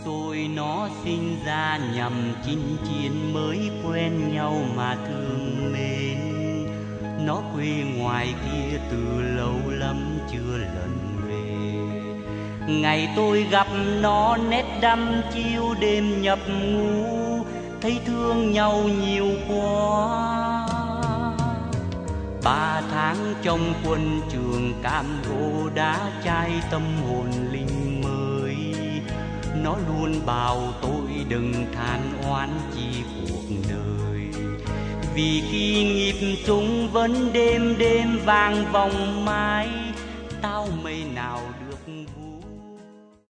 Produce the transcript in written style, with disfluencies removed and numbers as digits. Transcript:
tôi nó sinh ra nhằm chinh chiến, mới quen nhau mà thương mến. Nó quê ngoài kia từ lâu lắm chưa lần về. Ngày tôi gặp nó nét đăm chiêu đêm nhập ngũ, thấy thương nhau nhiều quá. 3 tháng trong quân trường cam go đã chai tâm hồn linh mới. Nó luôn bảo tôi đừng than oán chi cuộc đời, vì khi nhịp súng vẫn đêm đêm vang vòng mãi, tao mây nào